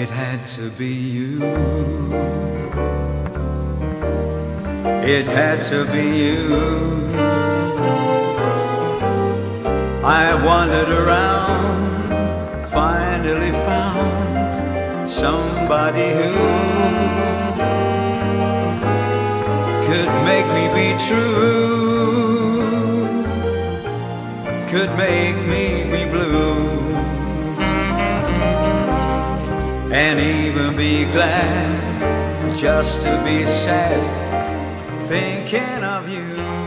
It had to be you. It had to be you. I wandered around, finally found somebody who could make me be true, could make me be blue, and even be glad just to be sad thinking of you.